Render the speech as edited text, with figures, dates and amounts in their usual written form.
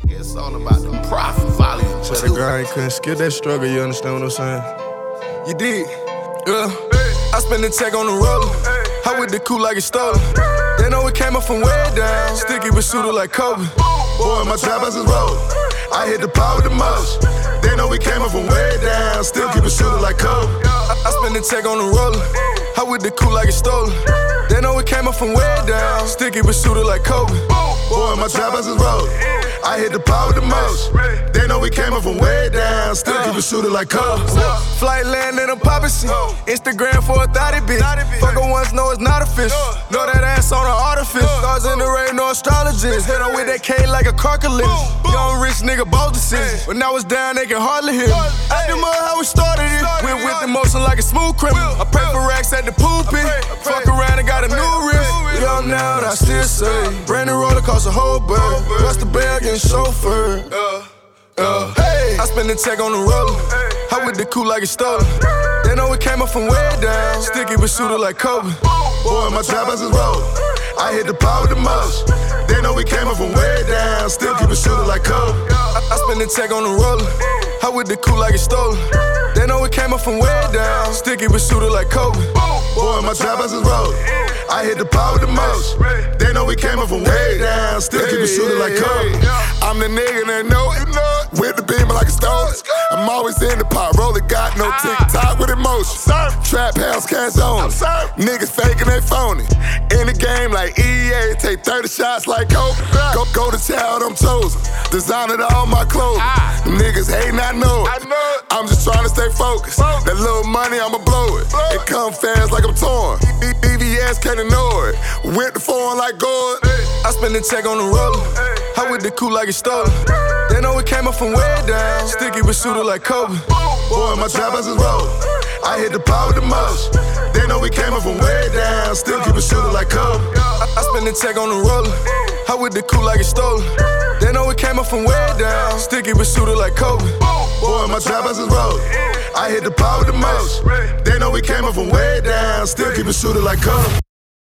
It's all about the profit volume. Said the girl ain't couldn't skip that struggle, you understand what I'm saying? You did, yeah. I spend the check on the roller. I with the coupe like it's stolen. They know it came up from way down. Sticky but shooter like Kobe. Boy, my trap house is rollin'. I hit the pot with the most. They know we came up from way down. Still keep it shooter like Kobe. I spend the check on the roller. I with the coupe like it's stolen. They know it came up from way down. Sticky but shooter like Kobe. Boy, my trap house is rollin'. I hit the pot with the most. They know we came up from way down. Still keep it shooter like Kobe. Flight land and I'm poppin' shit. Instagram for a thotty bitch. Fuck her once, know it's not official. Know that ass on an artifice. Stars in the rain, no astrologist. Hit her with that K like a carcass. Young rich nigga both decisions. When I was down, they can hardly hear me. At the mud, how we started it. Went with the motion like a smooth criminal. I pray for racks at the pulpit. Fuck around and got a new wrist. Young now, I still say. Brand new roller cost a whole bird. Bust the bag and chauffeur. I spend the check on the roller. I with the coupe like it's stolen. They know it came up from way down. Sticky but shooter like Kobe. Boy, my trap house is rollin'. I hit the pot with the most. They know we came up from way down. Still keep it shooter like Kobe. I spend the check on the roller. I with the coupe like it's stolen. They know it came up from way down. Sticky but shooter like Kobe. Boy, my trap house is rollin'. I hit the pot with the most. They know we came up from way down. Still keep it shooter like Kobe. I'm the nigga that know it. With the beamer like a stone. I'm always in the pot. Roller got no TikTok with emotion. Trap house cash on. Niggas faking they phony. In the game like EA. Take 30 shots like Kobe. Go to child, I'm chosen. Designer to all my clothes. Them niggas hating, I know it. I'm just trying to stay focused. That little money, I'ma blow it. It come fast like I'm torn. BVS can't ignore it. Went to foreign like gold. I spend the check on the roller. I with the coupe like it's stolen. They know it came up from way down. Sticky but shooter like Kobe. Boy, my trap house is rollin'. I hit the pot with the most. They know we came up from way down. Still keep it shooter like Kobe. I spend the check on the roller. I with the coupe like it's stolen. They know it came up from way down. Sticky but shooter like Kobe. Boy, my trap house is rollin'. I hit the pot with the most. They know we came up from way down. Still keep it shooter like Kobe.